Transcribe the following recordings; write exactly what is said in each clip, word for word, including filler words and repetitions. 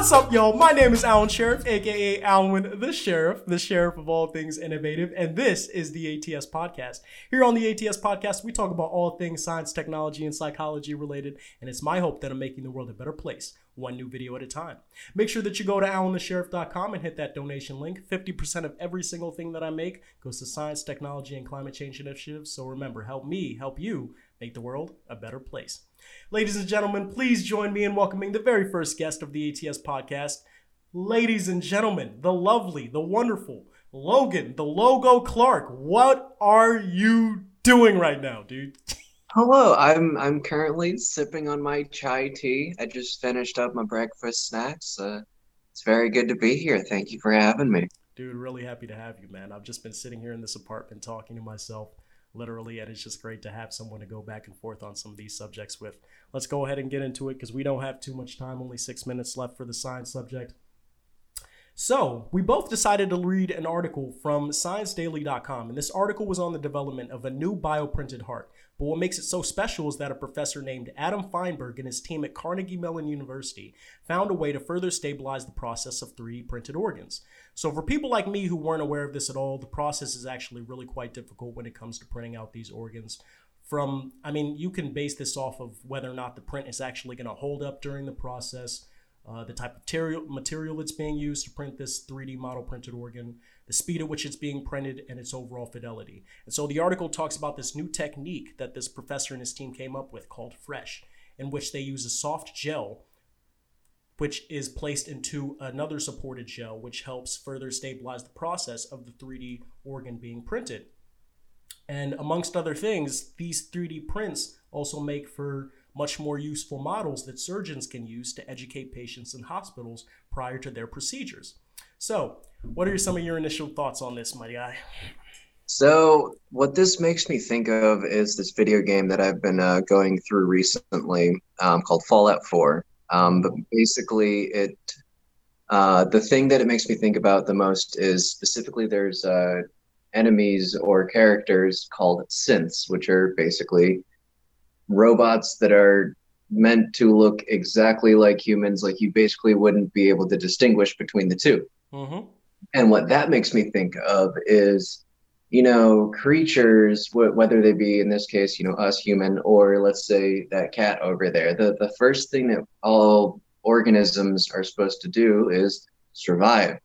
What's up, y'all? My name is Alan Sheriff, aka Alwyn the Sheriff, the Sheriff of all things innovative, and this is the A T S Podcast. Here on the A T S Podcast, we talk about all things science, technology, and psychology related, and it's my hope that I'm making the world a better place, one new video at a time. Make sure that you go to alan the sheriff dot com and hit that donation link. fifty percent of every single thing that I make goes to science, technology, and climate change initiatives. So remember, help me help you make the world a better place. Ladies and gentlemen, please join me in welcoming the very first guest of the A T S Podcast. Ladies and gentlemen, the lovely, the wonderful Logan, the Logo Clark. What are you doing right now, dude? Hello, I'm I'm currently sipping on my chai tea. I just finished up my breakfast snacks. Uh, it's very good to be here. Thank you for having me. Dude, really happy to have you, man. I've just been sitting here in this apartment talking to myself, literally, and it's just great to have someone to go back and forth on some of these subjects with. Let's go ahead and get into it because we don't have too much time, only six minutes left for the science subject. So, we both decided to read an article from science daily dot com, and this article was on the development of a new bioprinted heart. But what makes it so special is that a professor named Adam Feinberg and his team at Carnegie Mellon University found a way to further stabilize the process of three D printed organs. So for people like me who weren't aware of this at all, the process is actually really quite difficult when it comes to printing out these organs. From, I mean, you can base this off of whether or not the print is actually going to hold up during the process, Uh, the type of material, material that's being used to print this three D model printed organ, the speed at which it's being printed, and its overall fidelity. And so the article talks about this new technique that this professor and his team came up with called Fresh, in which they use a soft gel, which is placed into another supported gel, which helps further stabilize the process of the three D organ being printed. And amongst other things, these three D prints also make for much more useful models that surgeons can use to educate patients in hospitals prior to their procedures. So, what are some of your initial thoughts on this, my guy? So, what this makes me think of is this video game that I've been uh, going through recently um, called Fallout four. Um, but basically, it uh, the thing that it makes me think about the most is specifically there's uh, enemies or characters called synths, which are basically robots that are meant to look exactly like humans, like you basically wouldn't be able to distinguish between the two. Mm-hmm. And what that makes me think of is, you know, creatures, wh- whether they be, in this case, you know, us human, or let's say that cat over there, the, the first thing that all organisms are supposed to do is survive.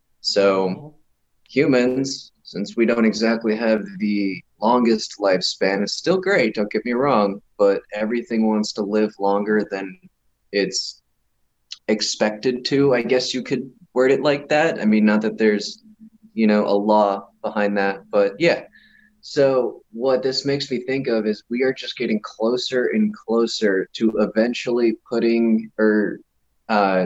So mm-hmm. humans, since we don't exactly have the longest lifespan, it's still great, don't get me wrong, but everything wants to live longer than it's expected to. I guess you could word it like that. I mean, not that there's, you know, a law behind that, but yeah. So what this makes me think of is we are just getting closer and closer to eventually putting or uh,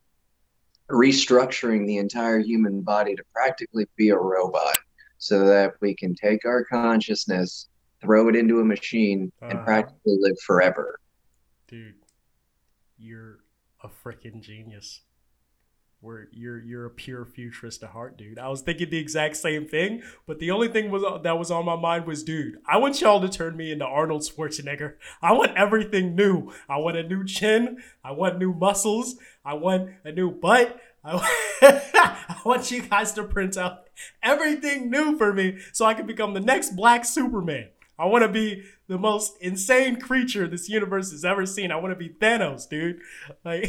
restructuring the entire human body to practically be a robot, so that we can take our consciousness, throw it into a machine, and uh-huh. practically live forever. Dude, you're a freaking genius. We're, you're you're a pure futurist at heart, dude. I was thinking the exact same thing, but the only thing was that was on my mind was, dude, I want y'all to turn me into Arnold Schwarzenegger. I want everything new. I want a new chin. I want new muscles. I want a new butt. I want, I want you guys to print out everything new for me so I can become the next Black Superman. I want to be the most insane creature this universe has ever seen. I want to be Thanos, dude. Like,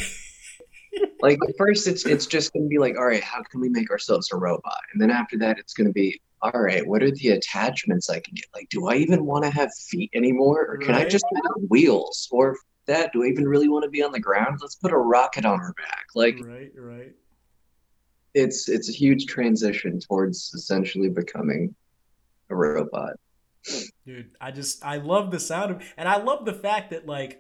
like at first it's it's just going to be like, all right, how can we make ourselves a robot? And then after that, it's going to be, all right, what are the attachments I can get? Like, do I even want to have feet anymore? Or can right? I just have wheels? Or that, do I even really want to be on the ground? Let's put a rocket on our back. Like, right, right. It's it's a huge transition towards essentially becoming a robot. Dude, I just, I love the sound of, and I love the fact that like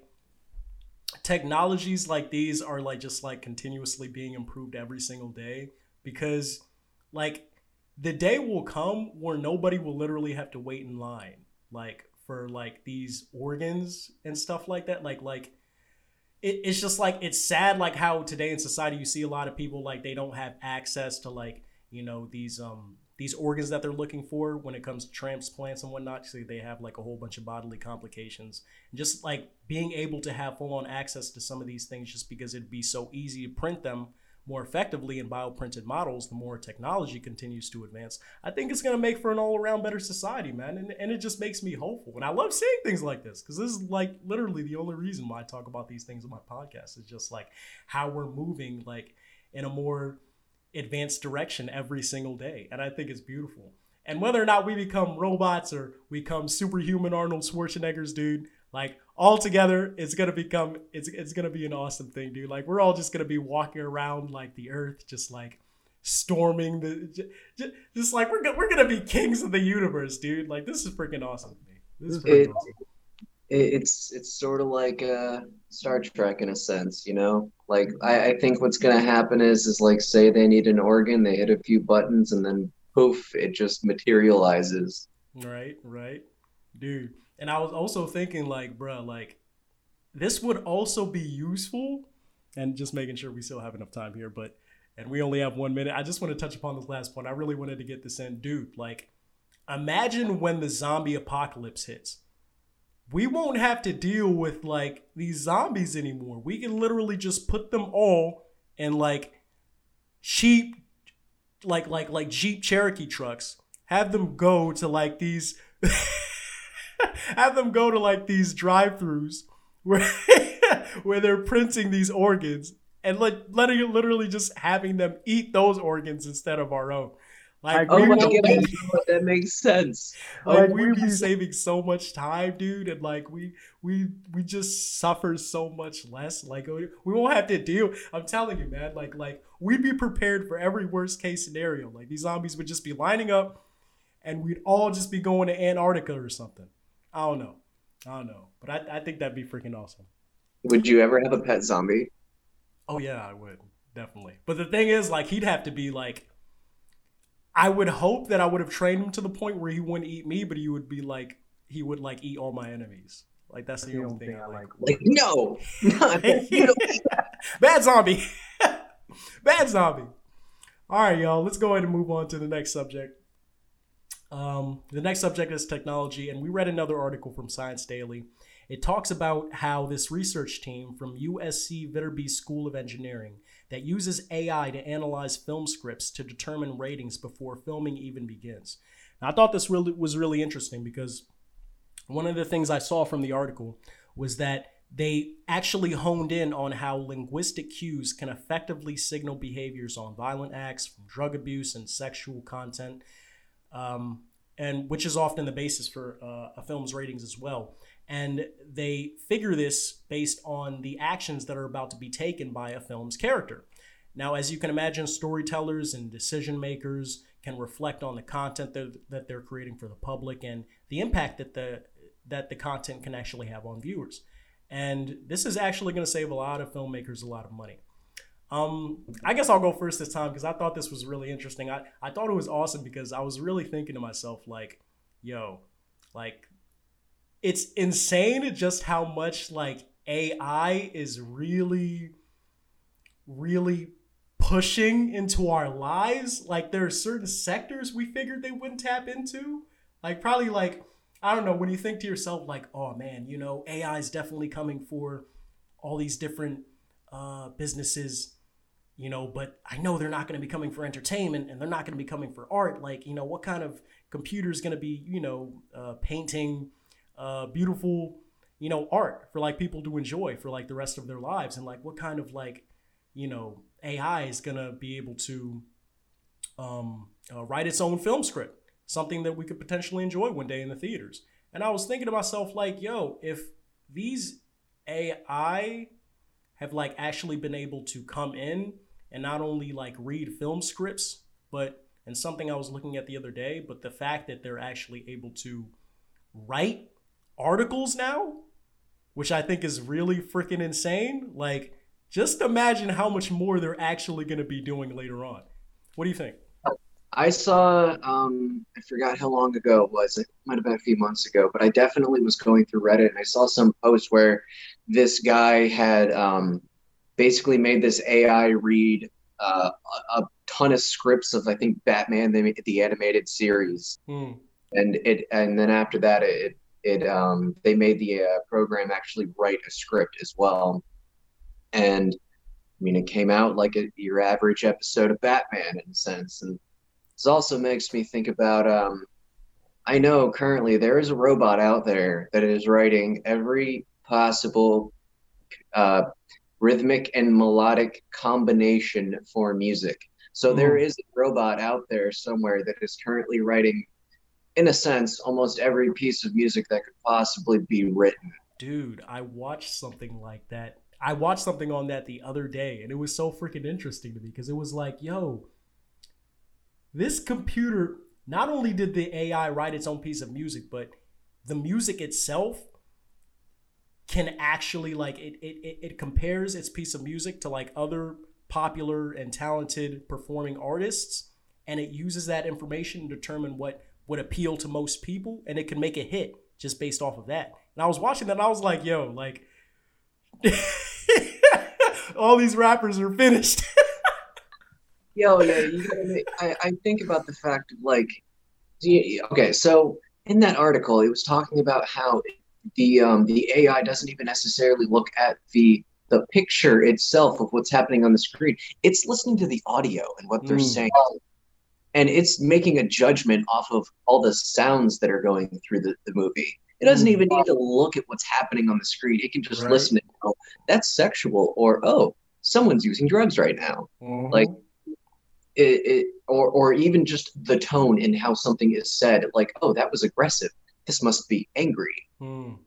technologies like these are like just like continuously being improved every single day, because like the day will come where nobody will literally have to wait in line like for like these organs and stuff like that. Like, like, It, it's just like, it's sad like how today in society you see a lot of people like they don't have access to like, you know, these um these organs that they're looking for when it comes to transplants and whatnot. So they have like a whole bunch of bodily complications. And just like being able to have full on access to some of these things just because it'd be so easy to print them more effectively in bioprinted models, the more technology continues to advance, I think it's going to make for an all-around better society, man. And, and it just makes me hopeful. And I love seeing things like this because this is like literally the only reason why I talk about these things on my podcast is just like how we're moving like in a more advanced direction every single day. And I think it's beautiful. And whether or not we become robots or we become superhuman Arnold Schwarzeneggers, dude, like all together, it's gonna become it's it's gonna be an awesome thing, dude. Like we're all just gonna be walking around like the earth, just like storming the, just, just like we're we're gonna be kings of the universe, dude. Like this is freaking awesome to me. This is freaking it, awesome. It, it's it's sort of like uh, Star Trek in a sense, you know. Like I, I think what's gonna happen is is like say they need an organ, they hit a few buttons, and then poof, it just materializes. Right, right, dude. And I was also thinking like, bruh, like this would also be useful, and just making sure we still have enough time here, but, and we only have one minute. I just want to touch upon this last point. I really wanted to get this in. Dude, like imagine when the zombie apocalypse hits. We won't have to deal with like these zombies anymore. We can literally just put them all in like cheap, like, like, like Jeep Cherokee trucks, have them go to like these... have them go to like these drive-thrus where where they're printing these organs and like letting it literally just having them eat those organs instead of our own. Like oh we my won't God, be, that makes sense. like Like, we'd be saving so much time, dude, and like we we we just suffer so much less. Like we won't have to deal. I'm telling you, man. Like like we'd be prepared for every worst case scenario. Like these zombies would just be lining up, and we'd all just be going to Antarctica or something. I don't know. I don't know. But I, I think that'd be freaking awesome. would you ever have a pet zombie? Oh, yeah, I would. Definitely. But the thing is, like, he'd have to be, like... I would hope that I would have trained him to the point where he wouldn't eat me, but he would be, like... He would, like, eat all my enemies. Like, that's the, the only thing, thing I like. Like, no! No, you don't. Bad zombie! Bad zombie! All right, y'all. Let's go ahead and move on to the next subject. Um, the next subject is technology, and we read another article from Science Daily. It talks about how this research team from U S C Viterbi School of Engineering that uses A I to analyze film scripts to determine ratings before filming even begins. Now, I thought this really was really interesting because one of the things I saw from the article was that they actually honed in on how linguistic cues can effectively signal behaviors on violent acts, from drug abuse and sexual content. Um, and which is often the basis for uh, a film's ratings as well. And they figure this based on the actions that are about to be taken by a film's character. Now, as you can imagine, storytellers and decision makers can reflect on the content that, that they're creating for the public and the impact that the that the content can actually have on viewers. And this is actually going to save a lot of filmmakers a lot of money. Um, I guess I'll go first this time because I thought this was really interesting. I, I thought it was awesome because I was really thinking to myself, like, yo, like, it's insane just how much, like, A I is really, really pushing into our lives. Like, there are certain sectors we figured they wouldn't tap into. Like, probably, like, I don't know, when you think to yourself, like, oh, man, you know, A I is definitely coming for all these different uh, businesses, you know, but I know they're not going to be coming for entertainment and they're not going to be coming for art. Like, you know, what kind of computer is going to be, you know, uh, painting uh, beautiful, you know, art for like people to enjoy for like the rest of their lives? And like, what kind of like, you know, A I is going to be able to um, uh, write its own film script, something that we could potentially enjoy one day in the theaters. And I was thinking to myself, like, yo, if these A I have like actually been able to come in and not only like read film scripts, but, and something I was looking at the other day, but the fact that they're actually able to write articles now, which I think is really freaking insane. Like, just imagine how much more they're actually going to be doing later on. What do you think? I saw, um, I forgot how long ago it was. It might have been a few months ago, but I definitely was going through Reddit and I saw some post where this guy had um, basically made this A I read uh, a ton of scripts of I think Batman the, the animated series, Hmm. and it and then after that it it um they made the uh, program actually write a script as well, and I mean it came out like a, your average episode of Batman in a sense, and this also makes me think about um I know currently there is a robot out there that is writing every possible uh, rhythmic and melodic combination for music. So there Hmm. is a robot out there somewhere that is currently writing, in a sense, almost every piece of music that could possibly be written. Dude, I watched something like that. I watched something on that the other day, and it was so freaking interesting to me because it was like, yo, this computer, not only did the A I write its own piece of music, but the music itself can actually like it it, it, it compares its piece of music to like other popular and talented performing artists, and it uses that information to determine what would appeal to most people, and it can make a hit just based off of that. And I was watching that and I was like, yo, like all these rappers are finished. Yo, yeah, you gotta make, I, I think about the fact of like, okay, so in that article, it was talking about how the um, the A I doesn't even necessarily look at the the picture itself of what's happening on the screen. It's listening to the audio and what they're Mm, saying, and it's making a judgment off of all the sounds that are going through the, the movie. It doesn't mm, even need to look at what's happening on the screen. It can just right. listen and go, that's sexual, or oh, someone's using drugs right now. Like Mm-hmm. it, it or or even just the tone in how something is said, like, oh, that was aggressive. This must be angry. Mm,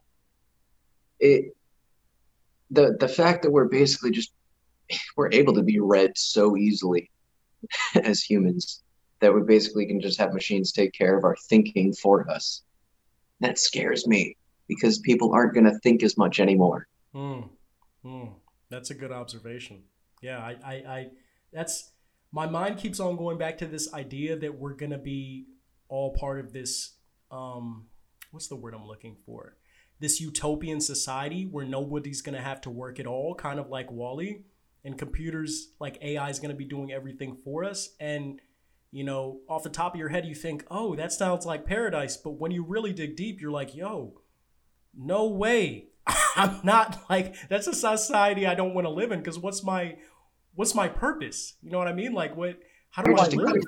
It the the fact that we're basically just we're able to be read so easily as humans that we basically can just have machines take care of our thinking for us. That scares me because people aren't going to think as much anymore. mm, mm. That's a good observation. Yeah, I, I, I, that's my mind keeps on going back to this idea that we're gonna be all part of this. Um, what's the word I'm looking for? This utopian society where nobody's gonna have to work at all, kind of like Wall-E, and computers like A I is gonna be doing everything for us. And you know, off the top of your head, you think, oh, that sounds like paradise. But when you really dig deep, you're like, yo, no way. I'm not like that's a society I don't want to live in because what's my what's my purpose? You know what I mean? Like what how do You're I just a live?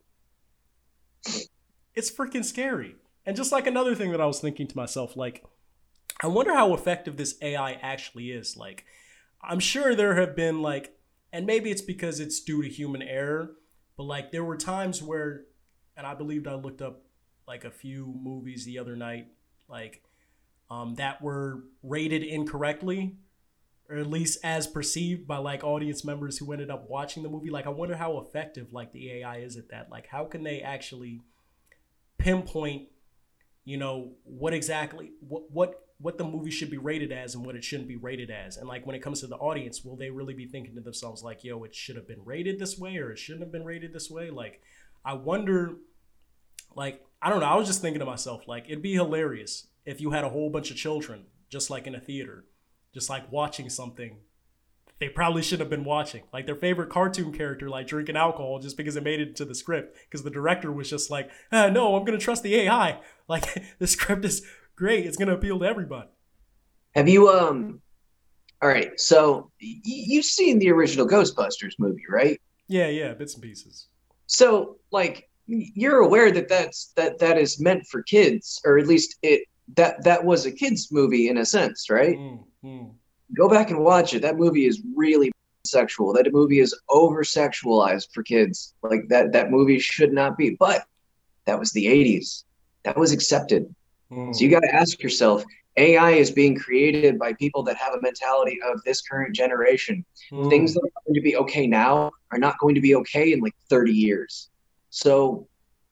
It's freaking scary. And just like another thing that I was thinking to myself, like, I wonder how effective this A I actually is. Like, I'm sure there have been like, and maybe it's because it's due to human error, but like there were times where, and I believed I looked up like a few movies the other night, like um, that were rated incorrectly, or at least as perceived by like audience members who ended up watching the movie. Like, I wonder how effective like the A I is at that. Like, how can they actually pinpoint, you know, what exactly what what what the movie should be rated as and what it shouldn't be rated as. And like when it comes to the audience, will they really be thinking to themselves like, yo, it should have been rated this way or it shouldn't have been rated this way? Like, I wonder, like, I don't know. I was just thinking to myself, like, it'd be hilarious if you had a whole bunch of children, just like in a theater, just like watching something they probably shouldn't have been watching, like their favorite cartoon character, like drinking alcohol just because it made it into the script because the director was just like, ah, no, I'm gonna trust the A I. Like the script is great, it's gonna appeal to everybody. Have you um? All right, so y- you've seen the original Ghostbusters movie, right? Yeah, yeah, bits and pieces. So like you're aware that that's that that is meant for kids, or at least it that that was a kids movie in a sense, right? Mm, mm, Go back and watch it. That movie is really sexual. That movie is over sexualized for kids. Like that that movie should not be. But that was the eighties. That was accepted. So mm, you got to ask yourself, A I is being created by people that have a mentality of this current generation. Things mm, that are going to be okay now are not going to be okay in like thirty years. So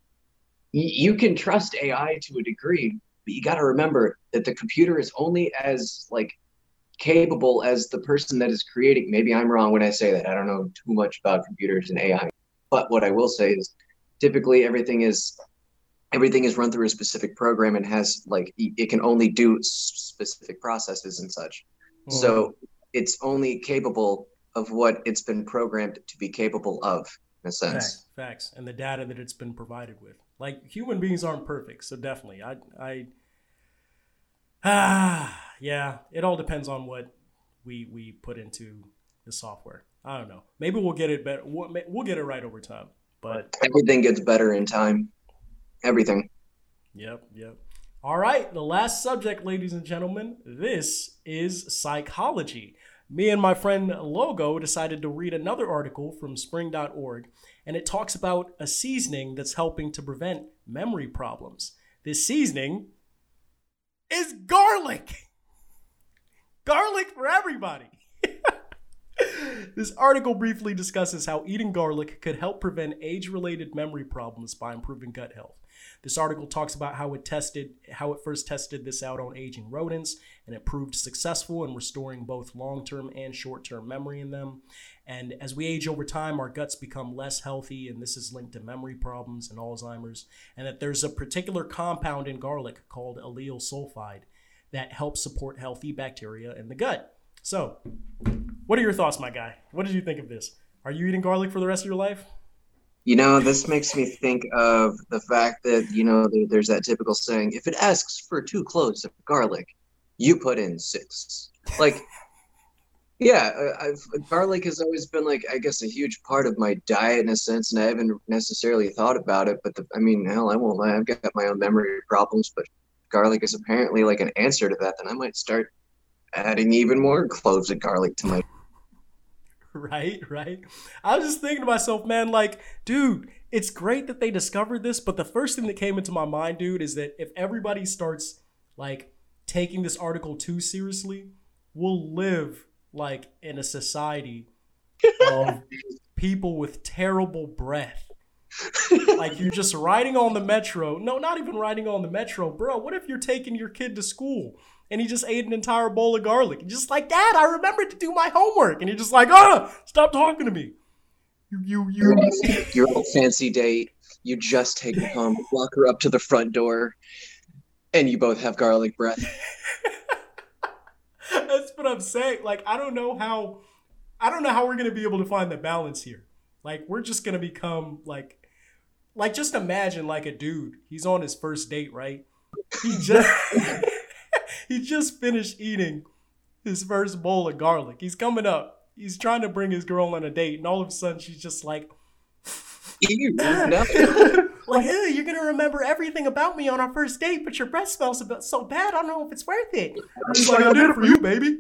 y- you can trust A I to a degree, but you got to remember that the computer is only as like capable as the person that is creating. Maybe I'm wrong when I say that. I don't know too much about computers and A I. But what I will say is typically everything is everything is run through a specific program and has like it can only do specific processes and such. mm, So it's only capable of what it's been programmed to be capable of. in a sense. Facts, facts, and the data that it's been provided with. Like human beings aren't perfect, so definitely, I, I, ah, yeah, it all depends on what we we put into the software. I don't know. Maybe we'll get it better. We'll, we'll get it right over time. But everything gets better in time. Everything. Yep, yep. All right, the last subject, ladies and gentlemen, this is psychology. Me and my friend Logo decided to read another article from spring dot org, and it talks about a seasoning that's helping to prevent memory problems. This seasoning is garlic. Garlic for everybody. This article briefly discusses how eating garlic could help prevent age-related memory problems by improving gut health. This article talks about how it tested, how it first tested this out on aging rodents, and it proved successful in restoring both long-term and short-term memory in them. And as we age over time, our guts become less healthy, and this is linked to memory problems and Alzheimer's. And that there's a particular compound in garlic called allyl sulfide that helps support healthy bacteria in the gut. So, what are your thoughts, my guy? What did you think of this? Are you eating garlic for the rest of your life? You know, this makes me think of the fact that, you know, there, there's that typical saying, if it asks for two cloves of garlic, you put in six. Like, yeah, I've, garlic has always been, like, I guess, a huge part of my diet in a sense, and I haven't necessarily thought about it. But, the, I mean, hell, I won't lie, I've got my own memory problems, but garlic is apparently, like, an answer to that. Then I might start adding even more cloves of garlic to my Right, right. I was just thinking to myself, man, like, dude, it's great that they discovered this, but the first thing that came into my mind, dude, is that if everybody starts, like, taking this article too seriously, we'll live, like, in a society of people with terrible breath. Like, you're just riding on the metro. No, not even riding on the metro. Bro, what if you're taking your kid to school and he just ate an entire bowl of garlic? And just like, Dad, I remembered to do my homework. And you're just like, ah, stop talking to me. You, you, you. Your old fancy date, you just take her home, walk her up to the front door, and you both have garlic breath. That's what I'm saying. Like, I don't know how, I don't know how we're going to be able to find the balance here. Like, we're just going to become like, like, just imagine like a dude, he's on his first date, right? He just, he just finished eating his first bowl of garlic. He's coming up. He's trying to bring his girl on a date, and all of a sudden she's just like, Ew, no. like, ew, you're going to remember everything about me on our first date, but your breath smells so bad, I don't know if it's worth it. He's like, I did it for you, baby.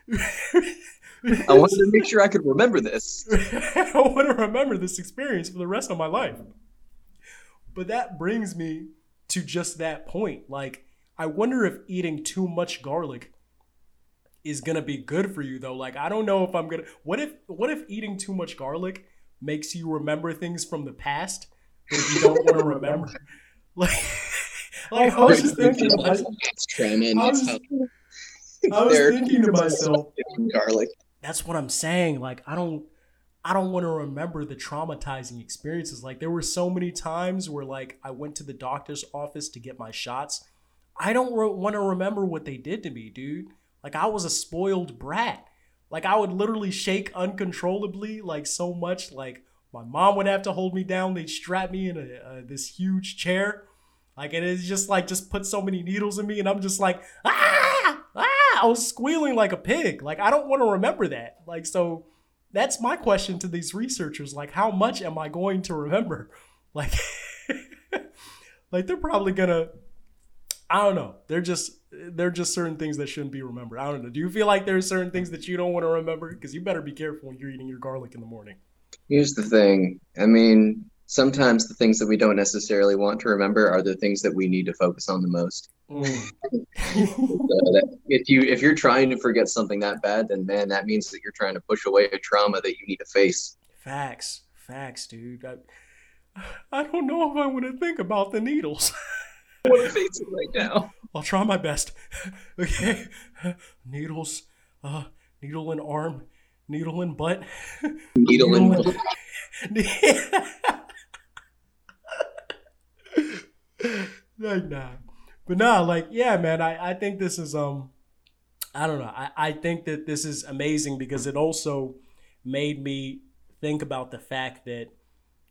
I wanted to make sure I could remember this. I want to remember this experience for the rest of my life. But that brings me to just that point. Like, I wonder if eating too much garlic is going to be good for you, though. Like, I don't know if I'm going to... What if what if eating too much garlic makes you remember things from the past that you don't want to remember? Like, like I was just thinking to myself... I was, I was thinking to myself... Garlic. That's what I'm saying. Like, I don't... I don't want to remember the traumatizing experiences. Like, there were so many times where, like, I went to the doctor's office to get my shots. I don't re- want to remember what they did to me, dude. Like, I was a spoiled brat. Like, I would literally shake uncontrollably, like, so much. Like, my mom would have to hold me down. They'd strap me in a, uh, this huge chair. Like, and it's just, like, just put so many needles in me. And I'm just like, ah, ah. I was squealing like a pig. Like, I don't want to remember that. Like, so... That's my question to these researchers. Like, how much am I going to remember? Like, like they're probably gonna, I don't know. They're just, they're just certain things that shouldn't be remembered. I don't know. Do you feel like there's certain things that you don't want to remember? Because you better be careful when you're eating your garlic in the morning. Here's the thing. I mean, sometimes the things that we don't necessarily want to remember are the things that we need to focus on the most. Mm. So that if you if you're trying to forget something that bad, then man, that means that you're trying to push away a trauma that you need to face. Facts, facts, dude. I, I don't know if I want to think about the needles. I want to face it right now. I'll try my best. Okay, needles, uh, needle in arm, needle in butt, needle, needle in butt. Like, nah. But nah, like, yeah, man, I, I think this is, um, I don't know. I, I think that this is amazing because it also made me think about the fact that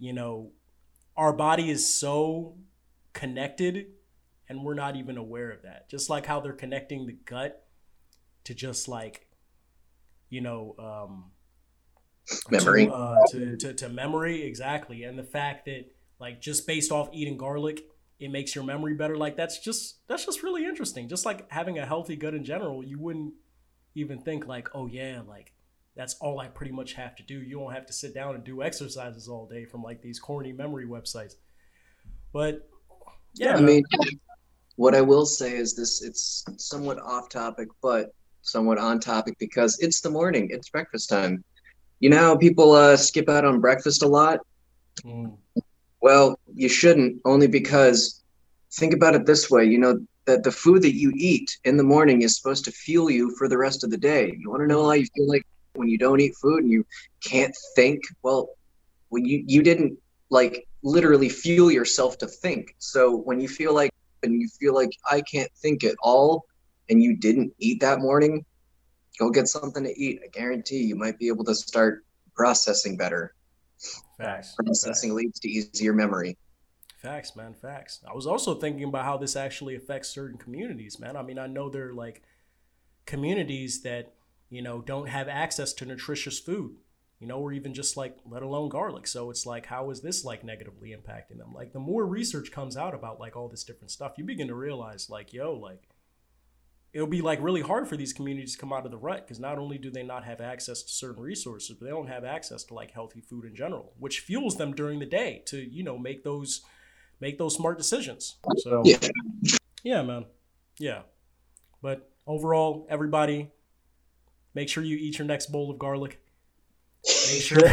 you know, our body is so connected and we're not even aware of that. Just like how they're connecting the gut to just like, you know, um, memory to, uh, to, to, to memory. Exactly. And the fact that like just based off eating garlic, it makes your memory better. Like that's just, that's just really interesting. Just like having a healthy gut in general, you wouldn't even think like, oh yeah, like that's all I pretty much have to do. You don't have to sit down and do exercises all day from like these corny memory websites. But yeah, I mean, what I will say is this, it's somewhat off topic, but somewhat on topic because it's the morning, it's breakfast time. You know how people uh, skip out on breakfast a lot? Mm. Well, you shouldn't, only because think about it this way, you know, that the food that you eat in the morning is supposed to fuel you for the rest of the day. You want to know how you feel like when you don't eat food and you can't think? Well, when you, you didn't like literally fuel yourself to think. So when you feel like, and you feel like I can't think at all, and you didn't eat that morning, go get something to eat. I guarantee you might be able to start processing better. Facts. Processing Facts. leads to easier memory. Facts, man. Facts. I was also thinking about how this actually affects certain communities, man. I mean, I know there are like communities that, you know, don't have access to nutritious food, you know, or even just like, let alone garlic. So it's like, how is this like negatively impacting them? Like the more research comes out about like all this different stuff, you begin to realize like, yo, like it'll be like really hard for these communities to come out of the rut because not only do they not have access to certain resources, but they don't have access to like healthy food in general, which fuels them during the day to, you know, make those make those smart decisions. So Yeah. yeah, man. Yeah. But overall, everybody, make sure you eat your next bowl of garlic. Make sure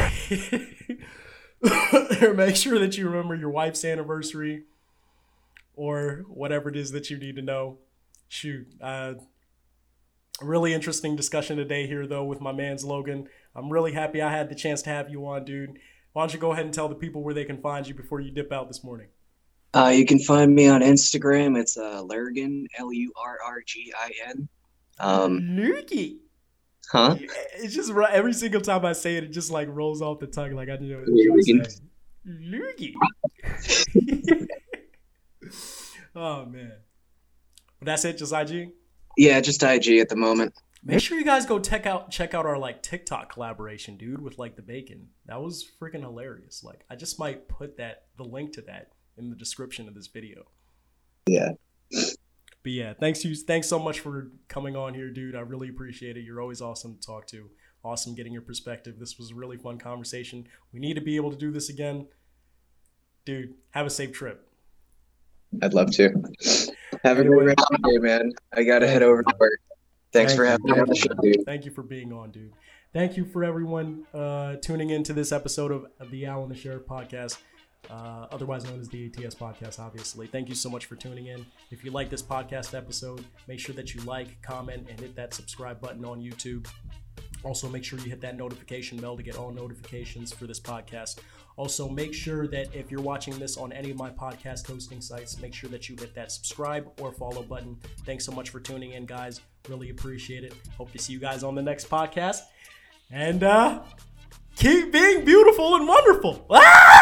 that, make sure that you remember your wife's anniversary or whatever it is that you need to know. Shoot. Uh, really interesting discussion today here, though, with my man's Logan. I'm really happy I had the chance to have you on, dude. Why don't you go ahead and tell the people where they can find you before you dip out this morning? Uh, you can find me on Instagram. It's uh, Lurgin, L U R R G I N. Um, Lurgy. huh? It's just every single time I say it, it just like rolls off the tongue. Like I know what to say. Lurgy. Oh man. But that's it, just I G? Yeah, just I G at the moment. Make sure you guys go check out check out our like TikTok collaboration, dude, with like the bacon. That was freaking hilarious. Like I just might put that the link to that in the description of this video. Yeah. But yeah, thanks you thanks so much for coming on here, dude. I really appreciate it. You're always awesome to talk to. Awesome getting your perspective. This was a really fun conversation. We need to be able to do this again. Dude, have a safe trip. I'd love to. Have a Anyway. great rest of the day, man. I gotta head over to work. Thanks Thank for you. having me on the show, dude. Thank you for being on, dude. Thank you for everyone uh, tuning in to this episode of, of the Al and the Sheriff podcast, uh, otherwise known as the A T S podcast, obviously. Thank you so much for tuning in. If you like this podcast episode, make sure that you like, comment, and hit that subscribe button on YouTube. Also, make sure you hit that notification bell to get all notifications for this podcast. Also, make sure that if you're watching this on any of my podcast hosting sites, make sure that you hit that subscribe or follow button. Thanks so much for tuning in, guys. Really appreciate it. Hope to see you guys on the next podcast. And uh, keep being beautiful and wonderful. Ah!